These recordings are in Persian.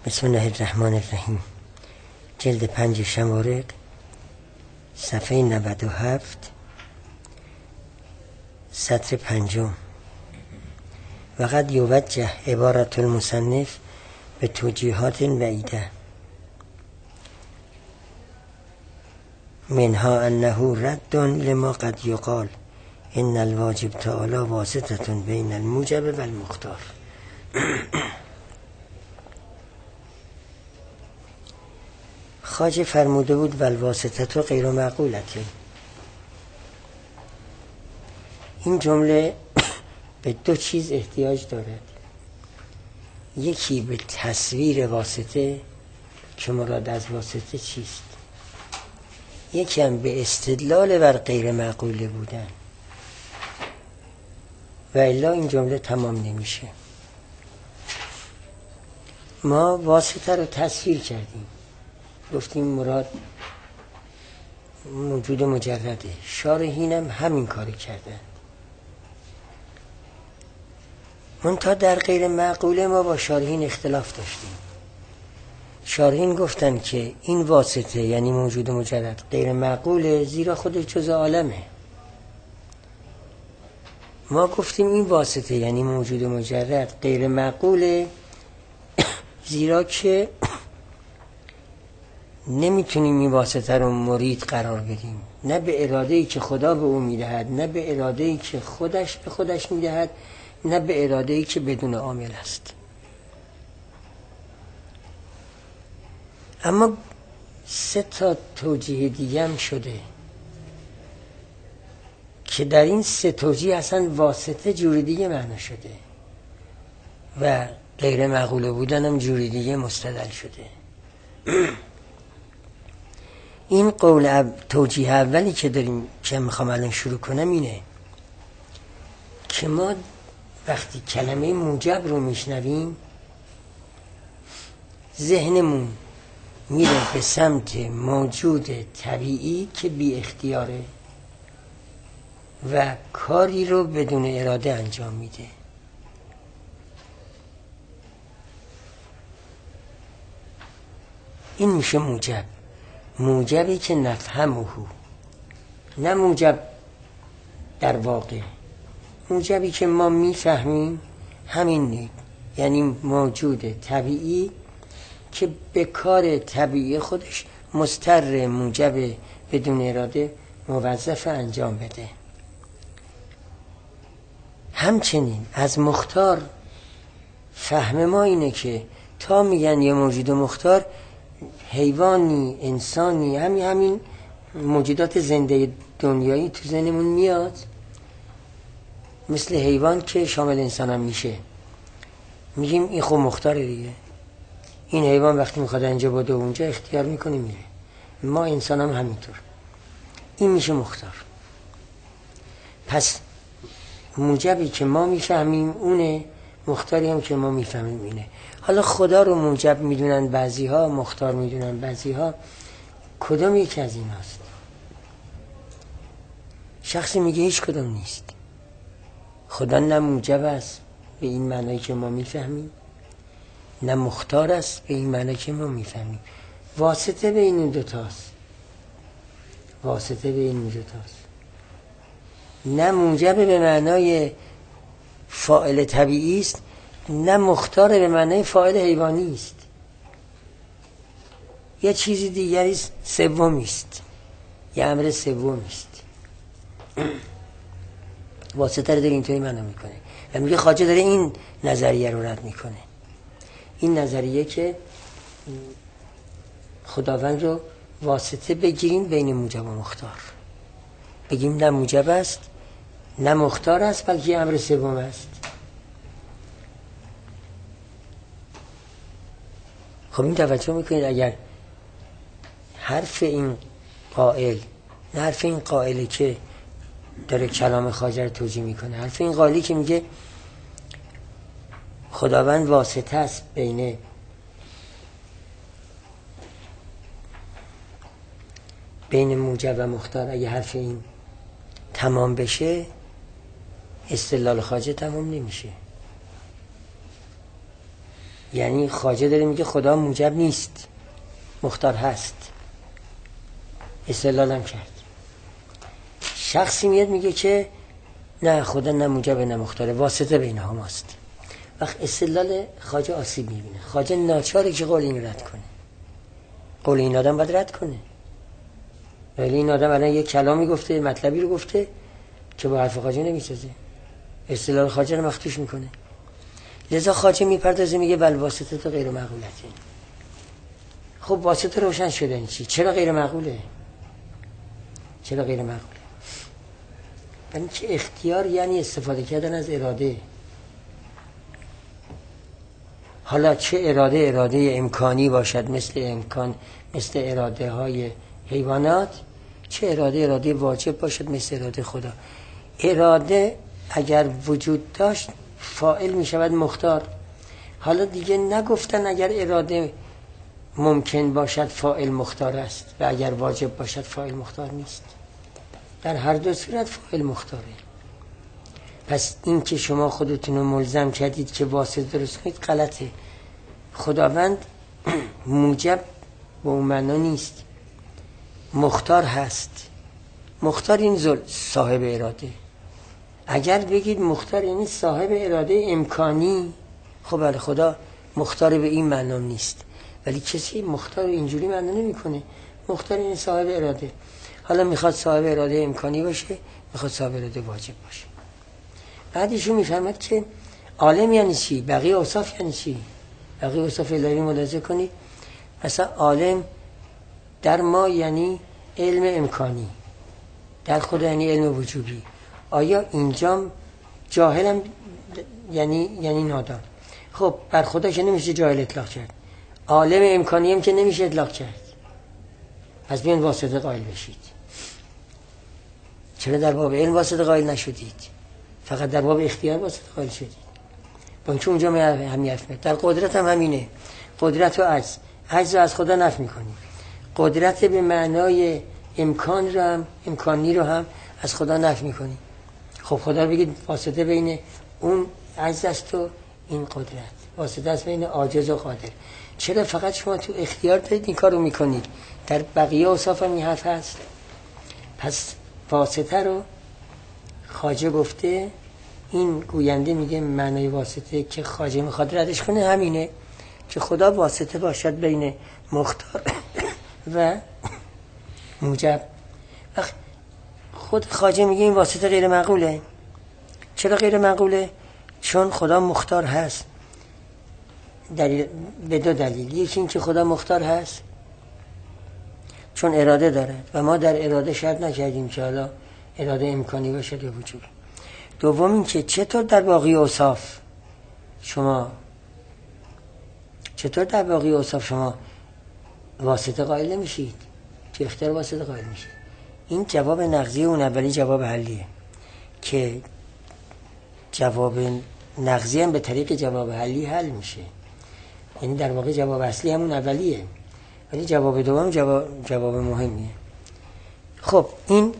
بسم الله الرحمن الرحیم. جلد 5 شمارق، صفحه 97، سطر 5. وقد یوجه عبارت المصنف به توجیهات بعیده منها انه رد لما قد یقال ان الواجب تعالی واسطة بین الموجب و المختار. خواجه فرموده بود والواسطة غیر معقولته. این جمله به دو چیز احتیاج دارد. یکی به تصویر واسطه که مراد از واسطه چیست، یکی هم به استدلال بر غیر معقوله بودن، و الا این جمله تمام نمیشه. ما واسطه رو تصویر کردیم، گفتیم مراد موجود مجرده. شارحین هم همین کاری کردن. منتها در غیر معقوله ما با شارحین اختلاف داشتیم. شارحین گفتن که این واسطه یعنی موجود مجرد غیر معقوله، زیرا خودش جزء عالمه. ما گفتیم این واسطه یعنی موجود مجرد غیر معقوله، زیرا که نمیتونیم این واسطه رو مرید قرار بدیم، نه به اراده‌ای که خدا به او میدهد، نه به اراده‌ای که خودش به خودش میدهد، نه به اراده‌ای که بدون عامل است. اما 3 توجیه دیگه هم شده که در این 3 توجیه اصلا واسطه جوری دیگه معنا شده و غیر معقوله بودن هم جوری دیگه مستدل شده. این قول توجیه اولی که داریم که میخوام الان شروع کنم اینه که ما وقتی کلمه موجب رو میشنویم ذهنمون میره به سمت موجود طبیعی که بی اختیاره و کاری رو بدون اراده انجام میده. این میشه موجب. موجبی که نفهمه، نه موجب در واقع، موجبی که ما میفهمیم. همین یعنی موجود طبیعی که به کار طبیعی خودش مضطر، موجب بدون اراده موظف انجام بده. همچنین از مختار فهم ما اینه که تا میگن یه موجود مختار، حیوانی، انسانی، همین موجودات زنده دنیایی تو ذهنمون میاد، مثل حیوان که شامل انسان هم میشه. میگیم این خب مختاره دیگه. این حیوان وقتی میخواد اینجا باده اونجا اختیار میکنه میره. ما انسان هم همینطور. این میشه مختار. پس موجبی که ما میفهمیم اونه، مختاری هم که ما میفهمیم اینه. حالا خدا رو موجب میدونن بعضی ها، مختار میدونن بعضی ها. کدام یکی از این هست؟ شخصی میگه هیچ کدام نیست. خدا نه موجب است به این معنی که ما میفهمیم، نه مختار است به این معنی که ما میفهمیم. واسطه بین این دوتاست. واسطه بین این دوتاست. نه موجب به معنای فاعل طبیعی است، نه مختار به معنای فاعل حیوانی است. یه چیزی دیگری است، سومی است. یه امر سومی است. واسطه رو داره اینطوری معنا میکنه و میگه خواجه داره این نظریه رو رد میکنه. این نظریه که خداوند رو واسطه بگیریم بین موجب و مختار، بگیم نه موجب است نه مختار است، بلکه امر سوم است. خب این توجه میکنید اگر حرف این قائل، نه حرف این قائلی که داره کلام خواجه رو توجیه میکنه، حرف این قائلی که میگه خداوند واسطه است بین موجب و مختار، اگه حرف این تمام بشه استدلال خواجه تمام نمیشه. یعنی خواجه داره میگه خدا موجب نیست، مختار هست. استدلالم کرد. شخصی میاد میگه که نه خدا نه موجب نه مختاره، واسطه بینها ماست. وقت استدلال خواجه آسیب میبینه. خواجه ناچاره که قول این رد کنه، قول این آدم باید رد کنه. ولی این آدم الان یک کلامی گفته، مطلبی رو گفته که با حرف خواجه نمیسازه، استدلال خواجه رو مخدوش میکنه. لذا خواجه میپردازه میگه بل واسطه تو غیر معقولته. خب واسطه روشن شده این چی؟ چرا غیر معقوله؟ چرا غیر معقوله؟ یعنی که اختیار یعنی استفاده کردن از اراده. حالا چه اراده امکانی باشد مثل اراده های حیوانات، چه اراده واجب باشد مثل اراده خدا. اراده اگر وجود داشت فاعل می شود مختار. حالا دیگه نگفتن اگر اراده ممکن باشد فاعل مختار است و اگر واجب باشد فاعل مختار نیست. در هر دو صورت فاعل مختاره. پس این که شما خودتون رو ملزم کردید که واسطه درست کنید غلطه. خداوند موجب به اون معنا نیست، مختار هست. مختار این صاحب اراده. اگر بگید مختار یعنی صاحب اراده امکانی، خب بله خدا مختار به این معنا نیست. ولی کسی مختار اینجوری معنا نمیکنه. مختار یعنی صاحب اراده. حالا میخواد صاحب اراده امکانی باشه، میخواد صاحب اراده واجب باشه. بعدشون میفهمد که عالم یعنی چی، بقیه اوصاف یعنی چی. بقیه اوصاف الهی ملاحظه کنید. مثلا عالم در ما یعنی علم امکانی، در خدا یعنی علم وجوبی. آیا اینجا جاهلم یعنی نادان؟ خب بر خدا که نمیشه جاهل اطلاق کرد، عالم امکانی هم که نمیشه اطلاق کرد. پس بیان واسطه قائل بشید. چرا در باب علم واسطه قائل نشدید؟ فقط در باب اختیار واسطه قائل شدید. با اینکه اونجا همیت در قدرت هم همینه. قدرت و عجز رو از خدا نفی میکنیم. قدرت به معنای امکانی رو هم از خدا نفی میکنیم. خب خدا بگید واسطه بین اون عجز است و این قدرت، واسطه است بین عاجز و قادر. چرا فقط شما تو اختیار دارید این کار رو میکنید؟ در بقیه اوصاف هم این حرف هست. پس واسطه رو خواجه گفته، این گوینده میگه معنای واسطه که خواجه میخواد ردش کنه همینه که خدا واسطه باشد بین مختار و موجب. خود خواجه میگه این واسطه غیر معقوله. چرا غیر معقوله؟ چون خدا مختار هست. به دو دلیل. یکی این که خدا مختار هست چون اراده داره و ما در اراده شرط نکردیم که حالا اراده امکانی باشد یا وجود. دوم این که چطور در باقی اوصاف شما واسطه قائل نمیشید، که اختیار واسطه قائل میشید. این جواب نقضی اون اولی جواب حلیه که جواب نقضی هم به طریق جواب حلی حل میشه. یعنی در واقع جواب اصلی همون اولیه ولی جواب دوم جواب مهمیه. خب این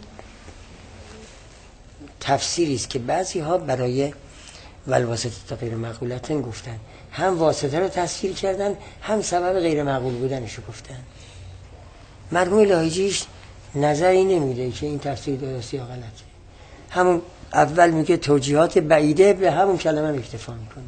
تفسیری است که بعضی ها برای والواسطه تا غیر معقولتن گفتن. هم واسطه رو تفسیر کردن، هم سبب غیر معقول بودنش رو گفتن. مرحوم لاهیجیش نظری نمیده که این تفسیر درستی یا غلطه. همون اول میگه توجیهات بعیده، به همون کلمه اکتفا میکنه.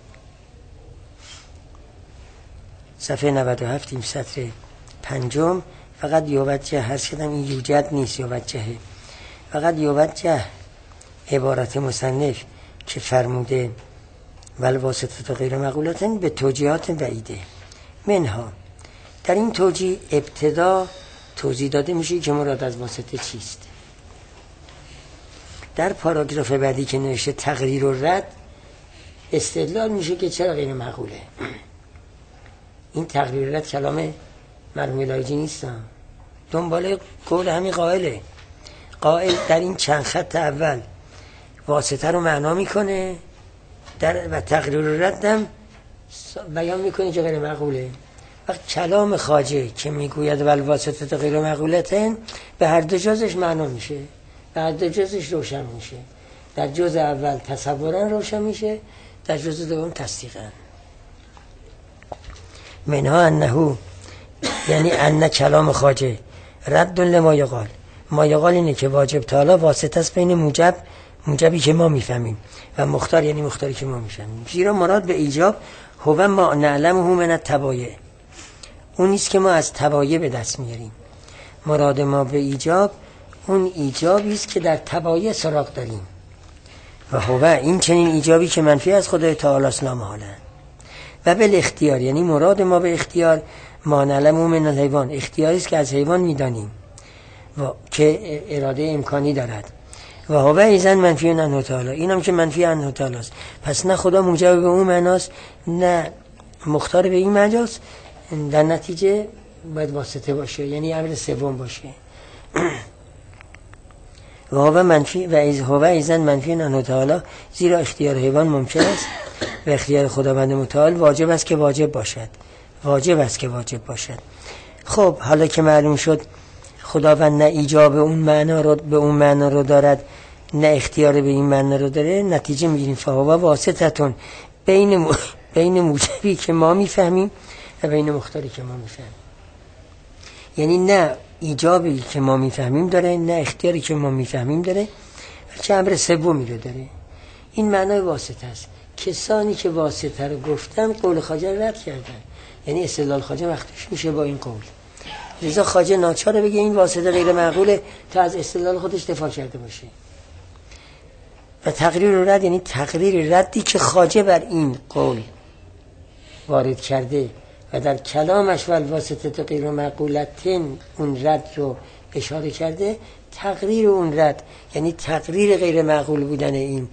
صفحه 97 این سطر پنجم فقط یوجه هست کردم، این یوجد نیست، یوجهه. فقط یوجه عبارت مصنف که فرموده والواسطه تا غیر معقولتن به توجیهات بعیده. منها در این توجیه ابتدا توضیح داده میشه که مراد از واسطه چیست. در پاراگراف بعدی که نوشته تقریر و رد استدلال میشه که چرا غیر معقوله. این تقریر و رد کلام مرحوم لاهیجی نیستم، دنباله قول همین قائله. قائل در این چند خط اول واسطه رو معنا میکنه و تقریر و ردم بیان میکنه که غیر معقوله. وقت کلام خواجه که میگوید والواسطه تا غیر معقولتن به هر دو جزش معنا میشه، به هر دو جزش روشن میشه. در جز اول تصورا روشن میشه، در جز دوم تصدیقا. منها انه یعنی ان کلام خواجه رد لما یقال. ما یقال اینه که واجب تعالی واسطه است بین موجبی که ما میفهمیم و مختار یعنی مختاری که ما میفهمیم. زیرا مراد به ایجاب هو ما نعلمه من التبایع، اون نیست که ما از تبایع به دست میاریم. مراد ما به ایجاب اون ایجابی است که در تبایع سراغ داریم و هو این چنین ایجابی که منفی از خدای تعالی است لا محاله. و به اختیار یعنی مراد ما به اختیار ما نعلمه من الحیوان، اختیاری است که از حیوان میدانیم و که اراده امکانی دارد. و هو ایزن منفی عنه تعالی، اینم که منفی عنه تعالی است. پس نه خدا موجب به اون معناست نه مختار به این معناست. در نتیجه باید واسطه باشه، یعنی امر سوم باشه. و هو منفی و هو ایزن منفی عنه تعالی، زیرا اختیار حیوان ممکن است و اختیار خداوند متعال واجب است که واجب باشد. واجب است که واجب باشد. خب حالا که معلوم شد خداوند نه ایجاب اون معنا رو به اون معنا رو دارد نه اختیار به این معنا رو داره، نتیجه میگیریم فهو واسطتون بین موجبی که ما میفهمیم و بین مختاری که ما میفهمیم. یعنی نه ایجابی که ما میفهمیم داره نه اختیاری که ما میفهمیم داره، که امر سومی رو داره. این معنای واسطه است. کسانی که واسطه رو گفتن قول خواجه رد کردن، یعنی استدلال خواجه وقتش میشه با این قول. لذا خواجه ناچاره بگه این واسطه غیر معقوله تا از استدلال خودش دفاع کرده باشه. و تقریر رد یعنی تقریر ردی که خواجه بر این قول وارد کرده و در کلامش والواسطه غیر معقولتن اون رد رو اشاره کرده. تقریر اون رد یعنی تقریر غیر معقول بودن این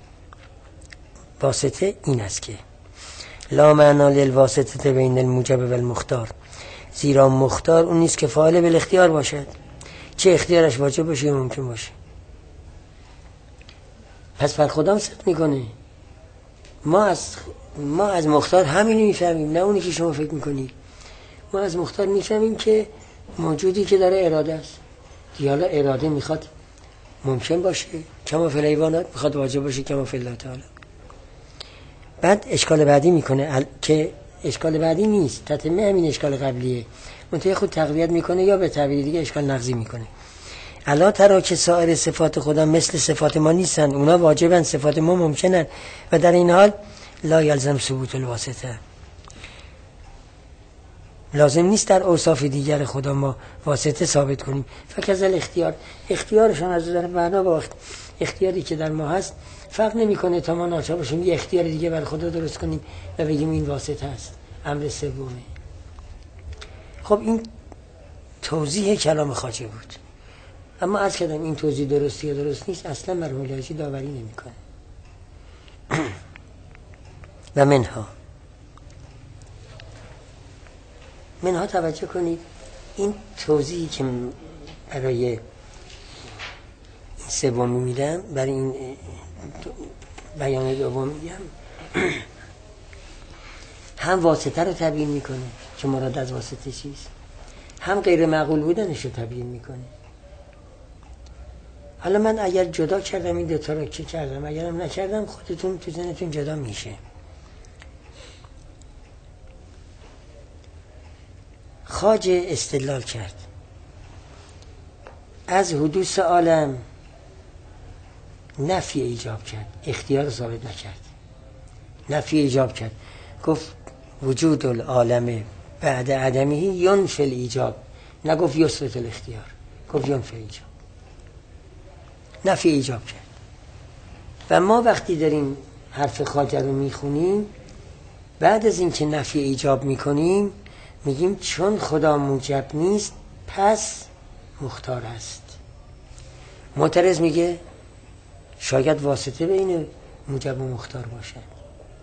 واسطه این است که لا معنا للواسطه بین الموجب و المختار، زیرا مختار اون نیست که فاعل بالاختیار باشد، چه اختیارش واجب باشه یا ممکن باشه. پس بر خودم صدق میکنه. ما از مختار همینو میفهمیم، نه اونی که شما فکر میکنید. ما از مختار میفهمیم که موجودی که داره اراده است. حالا اراده میخواد ممکن باشه کما فی الحیوانات، میخواد واجب باشه کما فی الله تعالی. بعد اشکال بعدی میکنه که اشکال بعدی نیست، تتمه همین اشکال قبلیه، منتهی خود تقویت میکنه یا به تعبیر دیگه اشکال نقضی میکنه. الا ترا که سایر صفات خدا مثل صفات ما نیستن، اونا واجبن، صفات ما ممکنن و در این حال لا یلزم ثبوت الواسطه، لازم نیست در اوصاف دیگر خدا ما واسطه ثابت کنیم. فکذل اختیارشان از در معنا با اختیاری که در ما هست فرق نمیکنه تا ما ناچار باشیم یه اختیار دیگه بر خدا درست کنیم و بگیم این واسطه است، امر سومه. خب این توضیح کلام خواجه بود، اما عرض کردم این توضیح درستی یا درست نیست اصلا مرحوم الهی داوری نمیکنه. و منها توجه کنید، این توضیحی که برای این سومی میدم، برای این بیان دوم میگم، هم واسطه رو تبیین میکنه که مراد از واسطه چیست، هم غیر معقول بودنش رو تبیین میکنه. حالا من اگر جدا کردم این دوتا رو که کردم، اگرم نکردم خودتون تو ذهنتون جدا میشه. خواجه استدلال کرد از حدوث عالم، نفی ایجاب کرد، اختیار ثابت نکرد، نفی ایجاب کرد. گفت وجود العالم بعد عدمه ینفی الایجاب، نگفت یثبت الاختیار، گفت ینفی ایجاب، نفی ایجاب کرد. و ما وقتی داریم حرف خواجه رو میخونیم، بعد از اینکه نفی ایجاب میکنیم میگیم چون خدا موجب نیست پس مختار است. معترض میگه شاید واسطه بین موجب و مختار باشد.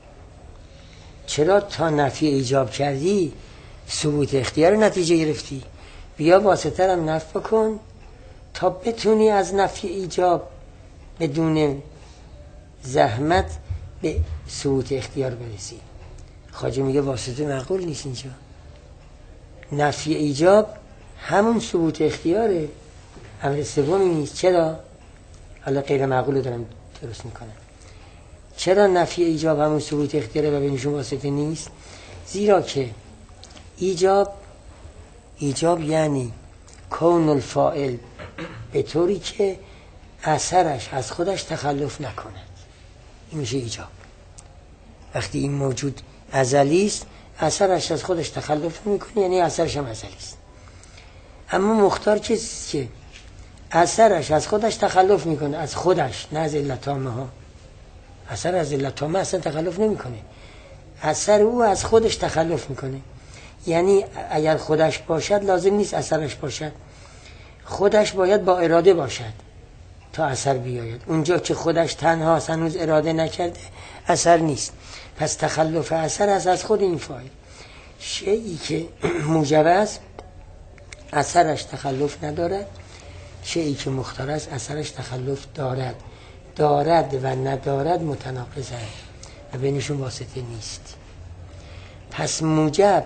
چرا تا نفی ایجاب کردی ثبوت اختیار نتیجه گرفتی؟ بیا واسطه رو نفی بکن تا بتونی از نفی ایجاب بدون زحمت به ثبوت اختیار برسی. خواجه میگه واسطه معقول نیست اینجا. نفی ایجاب همون ثبوت اختیاره، امر سومی نیست. چرا؟ حالا غیر معقول دارم درست میکنم. چرا نفی ایجاب همون ثبوت اختیاره و بینشون واسطه نیست؟ زیرا که ایجاب یعنی کون الفاعل به طوری که اثرش از خودش تخلف نکند، این میشه ایجاب. وقتی این موجود ازلی است اثرش از خودش تخلف میکنه، یعنی اثرش هم ازلی است. اما مختار چیزی که اثرش از خودش تخلف میکنه، از خودش، نه از علت تامه ها. اثر از علت تامه اصلا تخلف نمیکنه، اثر او از خودش تخلف میکنه. یعنی اگر خودش باشد لازم نیست اثرش باشد، خودش باید با اراده باشد تا اثر بیاید. اونجا که خودش تنها هنوز اراده نکرده اثر نیست. پس تخلف اثر از خود این فاعل. شیئی که موجب است اثرش تخلف ندارد، شیئی که مختار است اثرش تخلف دارد و ندارد متناقضند و بینشون واسطه نیست. پس موجب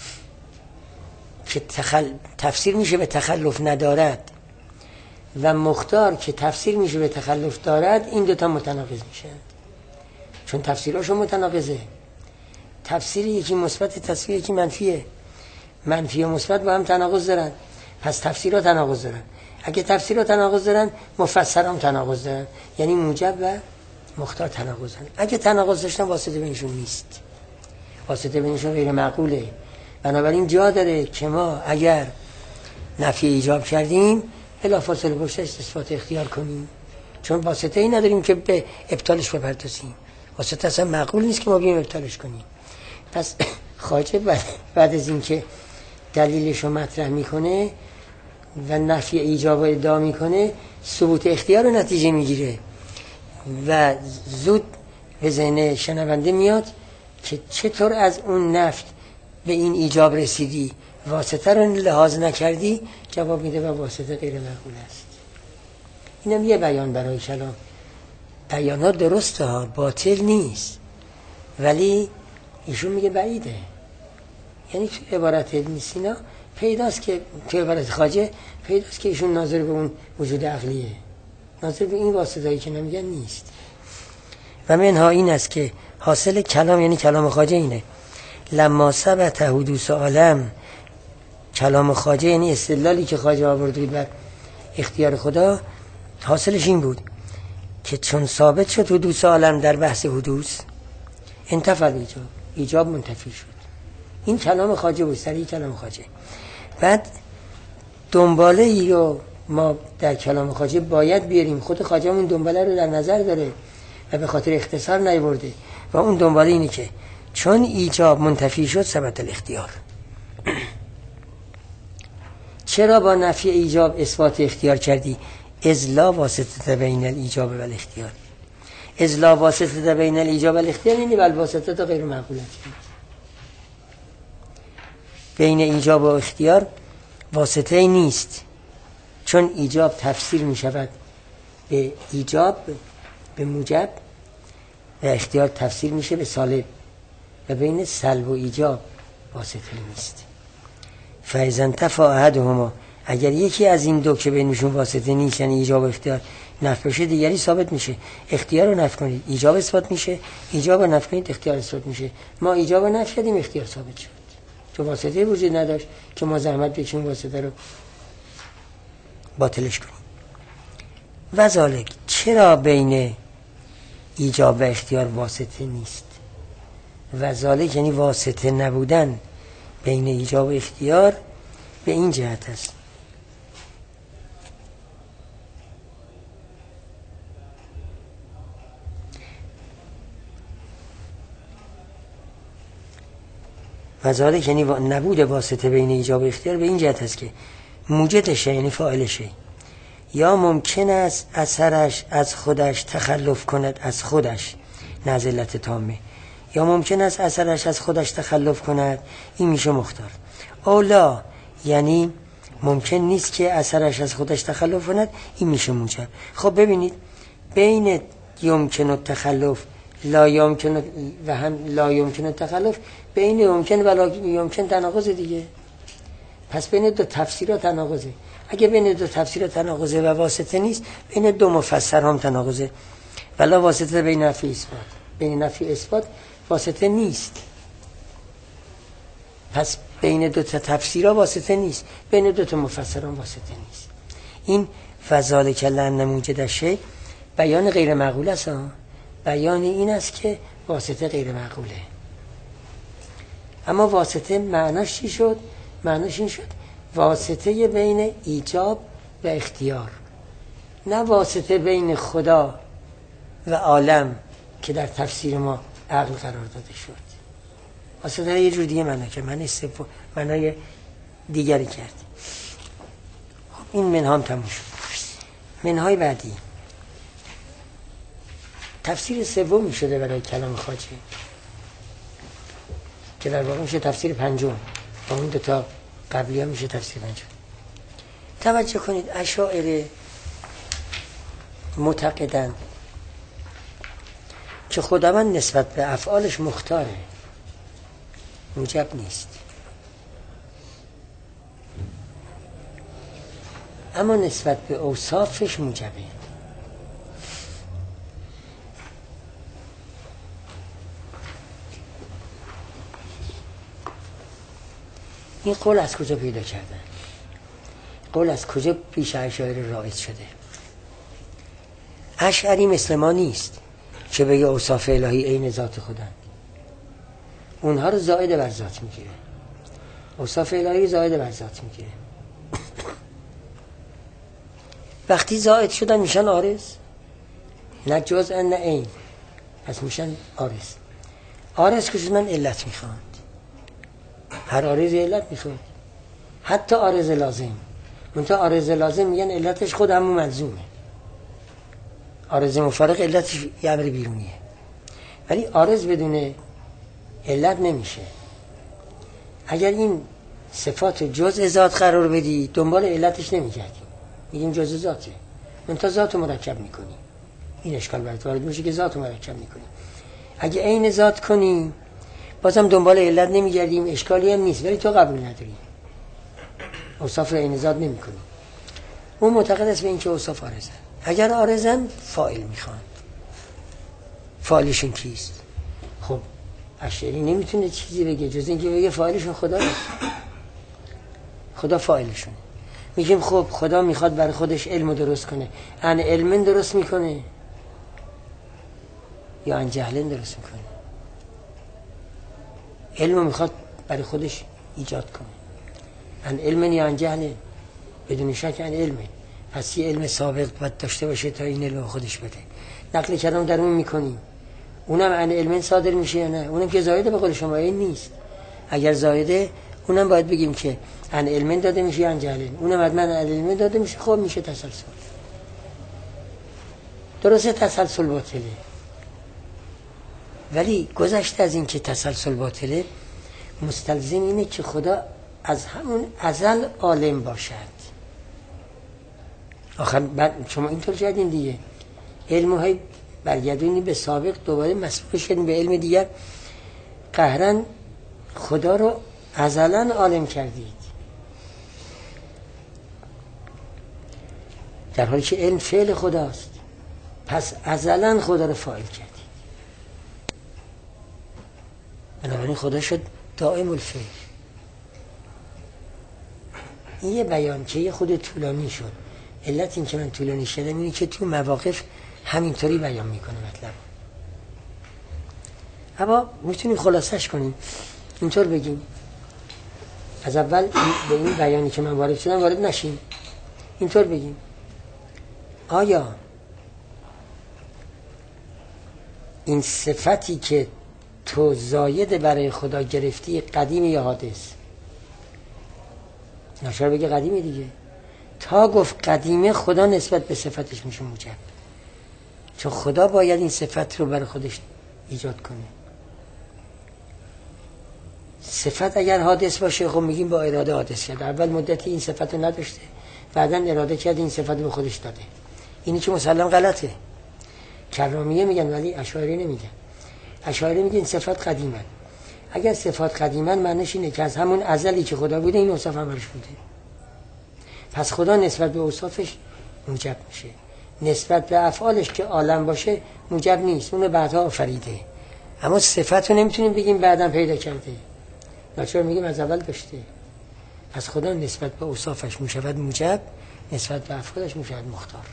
که تفسیر میشه به تخلف ندارد و مختار که تفسیر میشه به تخلف دارد، این دوتا متناقض میشن، چون تفسیراشون متناقضه. تفسیر یکی مثبت، تفسیر یکی منفیه. منفی و مثبت با هم تناقض دارن، پس تفسیرها تناقض دارن. اگه تفسیرها تناقض دارن مفسر هم تناقض دارن، یعنی موجب و مختار تناقض دارن. اگه تناقض داشتن واسطه بینشون نیست، واسطه بینشون غیر معقوله. بنابراین جا داره که ما اگر نفی ایجاب کردیم بلافاصله پشتش اثبات اختیار کنیم، چون واسطه ای نداریم که به ابطالش بپردازیم. واسطه اصلا معقول نیست که ما بیم ابطالش کنیم. پس خواجه بعد از این که دلیلش رو مطرح میکنه و نفی ایجاب رو ادعا میکنه، ثبوت اختیار رو نتیجه میگیره و زود به ذهن شنونده میاد که چطور از اون نفی به این ایجاب رسیدی، واسطه رو لحاظ نکردی. جواب میده و واسطه غیر معقول است. اینم یه بیان برای کلام. بیانات درسته ها، باطل نیست، ولی ایشون میگه بعیده. یعنی تو عبارت ابن سینا پیداست که تو عبارت خواجه پیداست که ایشون ناظر به اون وجود عقلیه، ناظر به این واسطه‌ای که نمیگن نیست. و منها این است که حاصل کلام، یعنی کلام خواجه اینه: لما ثبت حدوث عالم، کلام خواجه یعنی استدلالی که خواجه آورد بود بر اختیار خدا، حاصلش این بود که چون ثابت شد حدوث عالم در بحث حدوث، انتفع ایجاب منتفی شد. این کلام خواجه بود، سریع کلام خواجه. بعد دنباله ای رو ما در کلام خواجه باید بیاریم. خود خواجه اون دنباله رو در نظر داره و به خاطر اختصار نیاورده، و اون دنباله اینه که چون ایجاب منتفی شد ثبت الاختیار. چرا با نفی ایجاب اثبات اختیار کردی؟ اذ لا واسطه بین الایجاب و الاختیار. اذ لا واسطه بین الایجاب و الاختیار یعنی بل واسطه تا غیر معقولت. بین ایجاب و اختیار واسطه ای نیست، چون ایجاب تفسیر می شود به ایجاب، به موجب، و اختیار تفسیر میشه به سالب، و بین سلب و ایجاب واسطه نیست. فاذا انتفى احدهما، اگر یکی از این دو که بینشون واسطه نیست، یعنی ایجاب و اختیار، نفی بشه، دیگری ثابت میشه. اختیار رو نفی کنید ایجاب اثبات میشه، ایجاب رو نفی کنید اختیار اثبات میشه. ما ایجاب رو نفی کردیم اختیار ثابت شد، چون واسطه وجود نداشت که ما زحمت بکشیم واسطه رو باطلش کنیم. و ذالک، چرا بین ایجاب و اختیار واسطه نیست؟ و ذالک یعنی واسطه نبودن بین ایجاب و اختیار به این جهت است: و ذالک یعنی نبود واسطه بین ایجاب و اختیار به این جهت است که موجدشه، یعنی فاعلشه، یا ممکن است اثرش از خودش تخلف کند، از خودش، نه از علت تامه، یا ممکن است اثرش از خودش تخلف کند، این میشه مختار. اولا یعنی ممکن نیست که اثرش از خودش تخلف کند، این میشه موجب. خب ببینید بین یمکن التخلف لا یمکن و هم لا یمکن التخلف، بین یمکن و لا یمکن تناقض دیگه. پس بین دو تفسیرات تناقضه. اگه بین دو تفسیرات تناقضه و واسطه نیست، بین دو مفسر هم تناقضه. ولا واسطه بین نفی اثبات، بین نفی اثبات واسطه نیست. پس بین دو تا تفسیرها واسطه نیست، بین دو تا مفسران واسطه نیست. این فذالک لأن موجد الشیء بیان غیر معقول است. بیان این است که واسطه غیر معقوله. اما واسطه معناش چی شد؟ معناش این شد واسطه بین ایجاب و اختیار، نه واسطه بین خدا و عالم که در تفسیر ما عقل قرار داده شد. واسطه یه جور دیگه معنا که معنای دیگری کرد. خب این منها هم تموم شد. منهای بعدی تفسیر سومی شده برای کلام خواجه که در واقع میشه تفسیر پنجم، با اون دوتا قبلی ها میشه تفسیر پنجم. توجه کنید اشاعره معتقدن که خداوند نسبت به افعالش مختاره، موجب نیست، اما نسبت به اوصافش موجبه. این قول از کجا پیدا کردن؟ قول از کجا پیش اشاعره رایج شده؟ اشعری مثل ما نیست که بگه اوصاف الهی عین ذات خودن. اونها رو زائد بر ذات میگیره. اوصاف الهی زائد بر ذات میگیره. وقتی زائد شدن میشن عارض، نه جزء نه عین، پس میشن عارض. عارض که شدن علت میخواد، هر عارض علت میخواد، حتی عارض لازم. منتها عارض لازم میگن علتش خود همون ملزومه، عارض مفارق علتش یه امر بیرونیه. ولی عارض بدون علت نمیشه. اگر این صفات جزء ذات قرار بدی دنبال علتش نمیگردی، میگیم جزء ذاته، منتها ذات رو مرکب میکنی. این اشکال برات وارد میشه که ذات رو مرکب میکنی. اگه عین ذات کنی بازم دنبال علت نمیگردیم، اشکالی هم نیست، ولی تو قبول نداری، اوصاف رو عین ذات نمیکنی. اون معتقد است به این که اوصاف عارضن. اگر عارضن فاعل میخوان. فاعلشون کیست؟ خب اشعری نمیتونه چیزی بگه جز اینکه بگه فاعلشون خداست. خدا فاعلشونه. میگیم خب خدا میخواد برای خودش علم درست کنه، ان علم درست میکنه یا ان جهل درست میکنه؟ علم میخواد برای خودش ایجاد کنه، ان علم یا ان جهل؟ بدون شک ان علمه. پس یه علم سابق باید داشته باشه تا این علم خودش بده. نقل کلام در اون میکنیم، اونم ان علم صادر میشه یا نه؟ اونم که زایده به قول شما این نیست. اگر زایده اونم باید بگیم که ان علم داده میشه یا ان جهل. اونم حتما ان علم داده میشه. خب میشه تسلسل. درسته تسلسل باطله، ولی گذشته از این که تسلسل باطله مستلزم اینه که خدا از همون ازل عالم باشد. آخر شما اینطور کردین دیگه، علم های برگردونی به سابق، دوباره مسبوق شدین به علم دیگر، قهرن خدا رو ازلا عالم کردید، در حالی که علم فعل خداست. پس ازلا خدا رو فاعل کردید. بنابراین خدا شد دائم الفعل. این یه بیان که یه خود طولانی شد. علت این که من طولانی شدم اینه که تو مواقف همینطوری بیان میکنه مطلب. اما میتونیم خلاصش کنیم، اینطور بگیم از اول به این بیانی که من وارد شدم وارد نشیم. اینطور بگیم آیا این صفتی که تو زاید برای خدا گرفتی قدیم یا حادث؟ ناشر بگه قدیمه دیگه. تا گفت قدیمه خدا نسبت به صفتش میشه موجب، چون خدا باید این صفت رو برای خودش ایجاد کنه. صفت اگر حادث باشه خب میگیم با اراده حادث شد. اول مدتی این صفت رو نداشته، بعدا اراده کرد این صفت رو به خودش داده. اینی که مسلم غلطه. کرامیه میگن ولی اشاعری نمیگن. اشاعری میگن صفت قدیمن. اگر صفات قدیمن معنیش اینه که از همون ازلی که خدا بوده این اوصاف هم برش بوده. پس خدا نسبت به اوصافش موجب میشه. نسبت به افعالش که عالم باشه موجب نیست، اونو بعدها آفریده. اما صفت رو نمیتونیم بگیم بعداً پیدا کرده. ناچار میگیم از اول داشته. از خدا نسبت به اوصافش میشود موجب، نسبت به افعالش میشود مختار.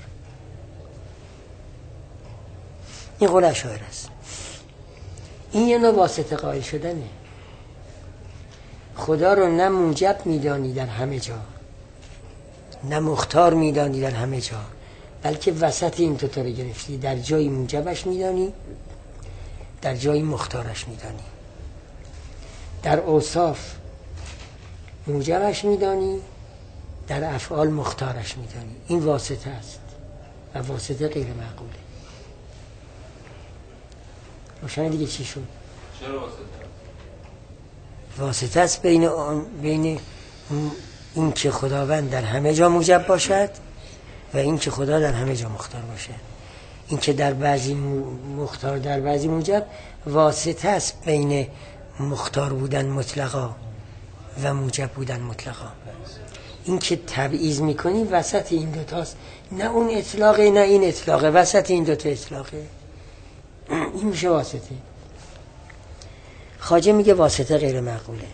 این قول اشاعره است. این یه نوع واسطه قائل شدنه. خدا رو نه موجب میدانی در همه جا، نه مختار میدانی در همه جا، بلکه وسط این تو رو گرفتی. در جایی موجبش میدانی، در جایی مختارش میدانی. در اوصاف موجبش میدانی، در افعال مختارش میدانی. این واسطه است و واسطه غیر معقوله. روشن دیگه چی شد؟ چرا واسطه؟ واسطه است بین این که خداوند در همه جا موجب باشد و این که خدا در همه جا مختار باشد. این که در بعضی مختار در بعضی موجب، واسطه است بین مختار بودن مطلقا و موجب بودن مطلقا. این که تبعیض میکنی وسط این دوتاست، نه اون اطلاقه نه این اطلاقه، وسط این دوتا اطلاقه. این میشه واسطه. خواجه میگه واسطه غیر معقوله.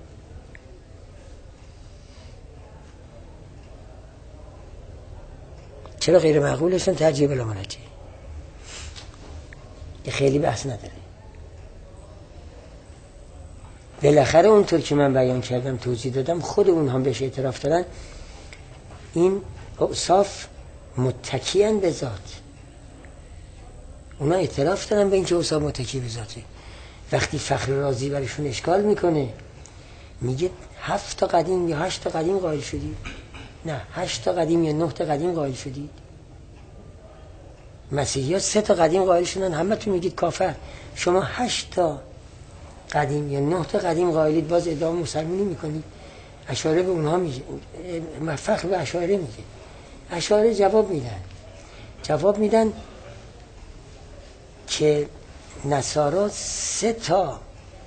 چرا غیر معقوله؟ چون ترجیح بلا مرجع. یه خیلی بحث نداره. بالاخره اونطور که من بیان کردم توضیح دادم، خود اون هم بهش اعتراف دارن، این اوصاف متکیان به ذات. اونا اعتراف دارن به این که اوصاف متکی به ذاته. وقتی فخر رازی برشون اشکال میکنه، میگه 7 تا قدیم یا 8 تا قدیم قائل شدید؟ نه، 8 تا قدیم یا 9 تا قدیم قائل شدید. مسیحی ها 3 تا قدیم قائل شدن، همه تو میگید کافر. شما 8 تا قدیم یا 9 تا قدیم قائلید، باز ادعا مسلمانی میکنید. اشاعره به اونها میگه، فخر به اشاعره میگه. اشاعره جواب میدن که نصارا 3 تا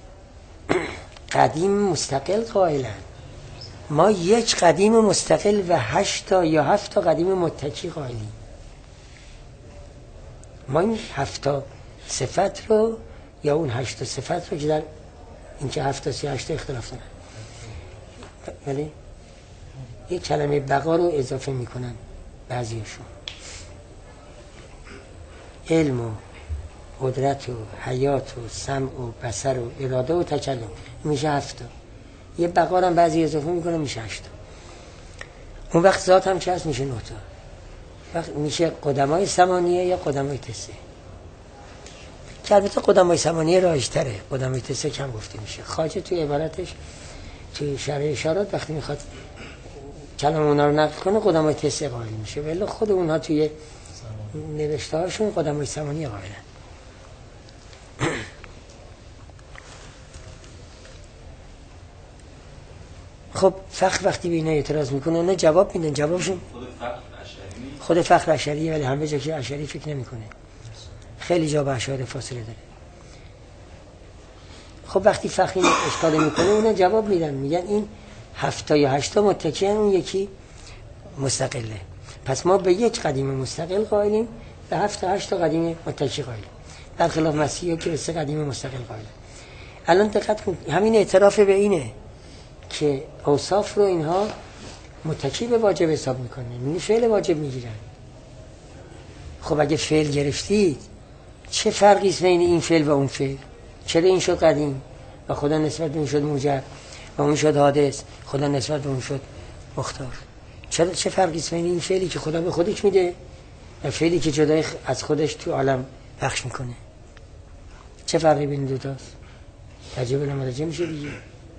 قدیم مستقل قائلن، ما 1 قدیم مستقل و 8 تا یا 7 تا قدیم متکی قائلیم. ما این 7 تا صفت رو یا اون 8 تا صفت رو که در این که 7 تا 8 تا اختلاف دارن، ولی یک کلمه بقا رو اضافه میکنن بعضیشون. علم و قدرت و حیات و سمع و بصر و اراده و تکلم میشه 7 تا. یه بقا هم بعضی اضافه میکنه میشه 8 تا. اون وقت ذات هم چه هست؟ میشه 9 تا. وقت میشه قدمای ثمانیه یا قدمای تسه، که البته قدمای ثمانیه رایج‌تره، قدمای تسه کم گفته میشه. خواجه توی عبارتش توی شرح اشارات وقتی میخواد کلام اونا رو نقل کنه قدمای تسه قائل میشه، ولی خود اونها توی نوشته هاشون قدمای ثمانیه قائلن. خب فخر وقتی به اینا اعتراض میکنه اونا جواب میدن. جوابشون خود فخر اشعریه، ولی همه جا که اشعری فکر نمیکنه، خیلی جا به اشعار فاصله داره. خب وقتی فخر این اشکال میکنه اونا جواب میدن، میگن این 7 تا یا 8 تا متکیان، اون یکی مستقله. پس ما به 1 قدیم مستقل قائلیم، به 7 تا 8 تا قدیم متکی قائلیم، در خلاف مسیحی که به 3 قدیم مستقل قائلیم. الان دقت کن، همین اعتراف به اینه که اوصاف رو اینها متکی به واجب حساب میکنه، یعنی فعل واجب میگیرن. خب اگه فعل گرفتید چه فرقی است بین این فعل و اون فعل؟ چرا این شد قدیم و خدا نسبت به اون شد موجب و اون شد حادث، خدا نسبت به اون شد مختار؟ چه فرقی است بین این فعلی که خدا به خودش میده و فعلی که جدای از خودش تو عالم پخش میکنه؟ چه فرقی بین دو تاست؟ تجربه نمارجه میشه دیگه.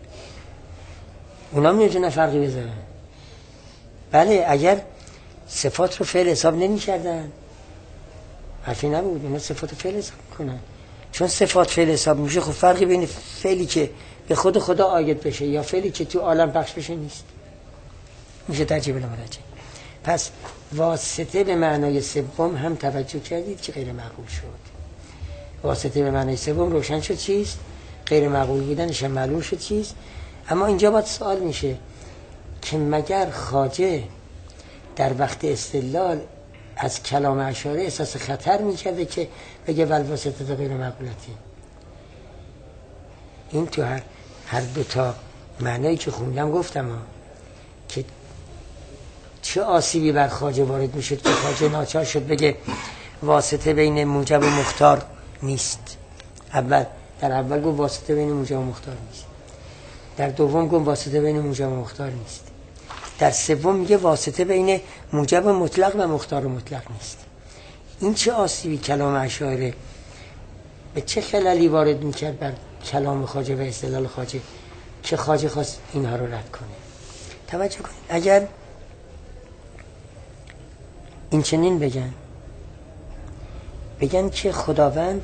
اونا نمیتونن فرقی بذارن. بله اگر صفات رو فعل حساب نمی کردن حرفی نبود، اونا صفات رو فعل حساب کنن. چون صفات فعل حساب میشه، خب فرقی بین فعلی که به خود خدا عاید بشه یا فعلی که تو عالم پخش بشه نیست، میشه ترجیح نمارجه. پس واسطه به معنای سوم هم توجه کردید که غیر معقول شد. واسطه به معنای سوم روشن شد چیست؟ غیر معقول بودنش هم معلوم شد چیست. اما اینجا باید سوال میشه که مگر خواجه در وقت استدلال از کلام اشاعره احساس خطر میکرده که بگه والواسطه غیر معقولتی؟ این تو هر دوتا معنایی که خوندم گفتم که چه آسیبی بر خواجه وارد میشد که خواجه ناچار شد بگه واسطه بین موجب و مختار نیست. در اول گفت واسطه بین موجب و مختار نیست، در دوم گفت واسطه بین موجب و مختار نیست، در سوم میگه واسطه بین موجب مطلق و مختار مطلق نیست. این چه آسیبی کلام اشاعره به چه خللی وارد میکرد بر کلام خواجه و استدلال خواجه که خواجه خواست اینها رو رد کنه. توجه کنید، اگر این چنین بگن که خداوند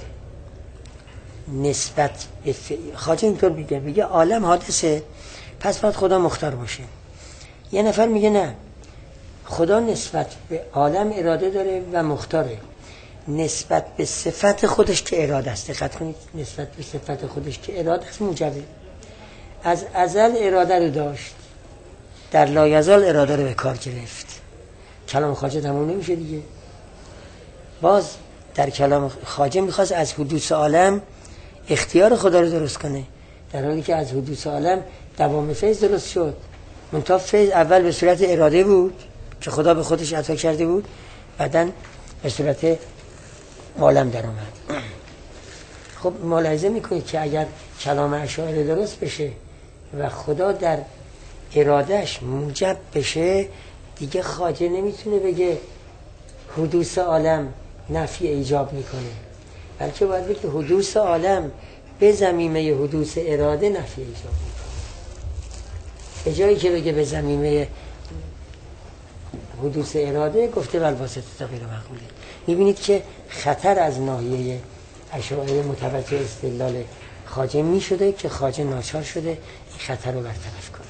نسبت به خواجه اینطور میگه عالم حادثه پس باید خدا مختار باشه. یه نفر میگه نه، خدا نسبت به عالم اراده داره و مختاره، نسبت به صفت خودش که اراده است. دقت کنید، نسبت به صفت خودش که اراده است موجبه. از ازل اراده رو داشت، در لایزال اراده رو به کار گرفت. کلام خواجه تموم نمیشه دیگه. باز در کلام خواجه میخواست از حدوث عالم اختیار خدا رو درست کنه، در حالی که از حدوث عالم دوام فیض درست شد. منتها فیض اول به صورت اراده بود که خدا به خودش عطا کرده بود، بعدن به صورت عالم در آمد. خب ملاحظه میکنید که اگر کلام اشاعره درست بشه و خدا در ارادهش موجب بشه، دیگه خواجه نمیتونه بگه حدوث عالم نفی ایجاب میکنه، بلکه باید بگه حدوث عالم به ضمیمه حدوث اراده نفی ایجاب میکنه. به جایی که بگه به ضمیمه حدوث اراده گفته والواسطه تا غیر معقوله. میبینید که خطر از ناحیه اشاعره متوجه استدلال خواجه میشده که خواجه ناچار شده این خطر رو برطرف کنه.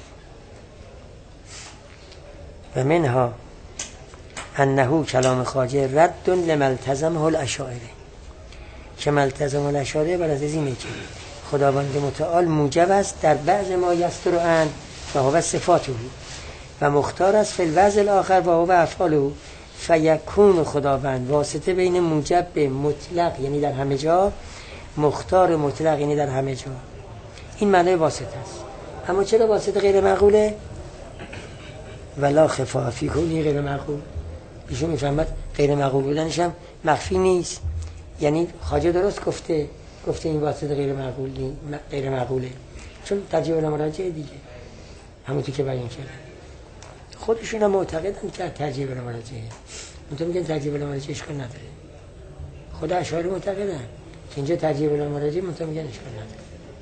و منها انه کلام خواجه رد لملتزمه الاشاعره، که ملتزم الاشاعره بر از اینه که خداوند متعال موجب است در بعض ما یستر ان و هو صفاته و مختار است فی الوضع الاخر و هو افعاله، فیکون خداوند واسطه بین موجب به مطلق یعنی در همه جا، مختار مطلق یعنی در همه جا. این معنی واسطه است. اما چرا واسطه غیر معقوله؟ ولا خفا فی کونی غیر معقول. ایشون میفهمد غیر معقول بودنش هم مخفی نیست. یعنی خواجه درست گفته این واسطه غیر معقوله، چون ترجیح و مراجعه دیگه همونطور که بیان کردن. خودشون هم معتقدن که ترجیح و مراجعه، منتها میگن ترجیح و مراجعه اشکال نداره. خود اشاعره معتقدن که اینجا ترجیح و مراجعه، منتها میگن اشکال نداره.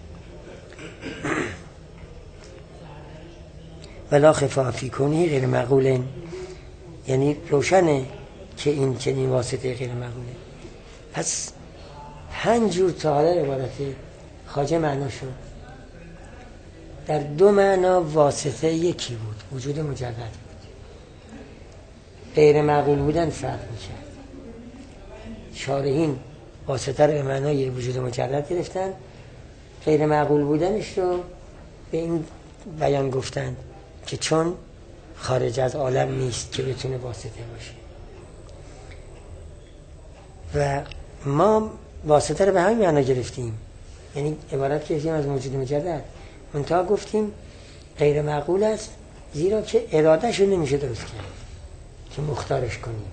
ولا خفا فی کونی غیر معقوله، یعنی روشنه که این چنین واسطه غیر معقوله. پس 5 جور تا حالا عبارت خواجه معنا شد. در 2 معنا واسطه یکی بود، وجود مجرد بود. غیر معقول بودن فرق میکرد. شارحین واسطه رو به معنای وجود مجرد گرفتن، غیر معقول بودنش رو به این بیان گفتن که چون خارج از عالم نیست که بتونه واسطه باشه. و ما واسطه رو به همین معنا گرفتیم، یعنی عبارت گرفتیم از موجود مجرد، منتها گفتیم غیر معقول است زیرا که ارادهش رو نمیشه درست کرد که مختارش کنیم.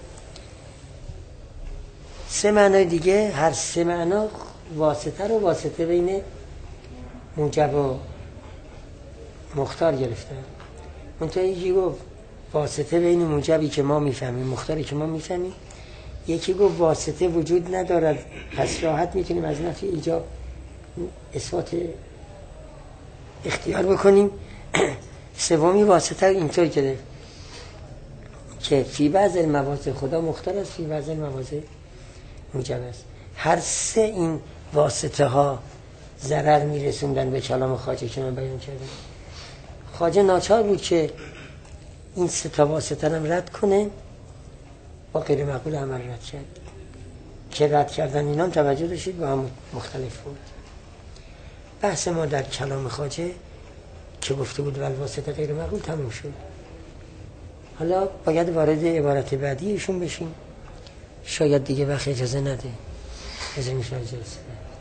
3 معنای دیگه، هر 3 معنا واسطه رو واسطه بین موجب و مختار گرفتن. منتها یکی گفت واسطه بین موجبی که ما میفهمیم مختاری که ما میفهمیم، یکی گفت واسطه وجود ندارد پس راحت میتونیم از نفی ایجاب اثبات اختیار بکنیم. سومی واسطه اینطور گرفت که فی بعض المواضع خدا مختار است، فی بعض المواضع موجب است. هر 3 این واسطه ها ضرر میرسوندن به کلام خواجه که من بیان کردم. خواجه ناچار بود که این 3 تا واسطه رو رد کنه، با غیر معقول عمل رد کرد که رد کردن اینا هم توجه داشتید با هم مختلف بود. بحث ما در کلام خواجه که گفته بود والواسطه غیر معقول تموم شد. حالا باید وارد عبارت بعدی ایشون بشیم، شاید دیگه وقت اجازه نده. اجازه میشه.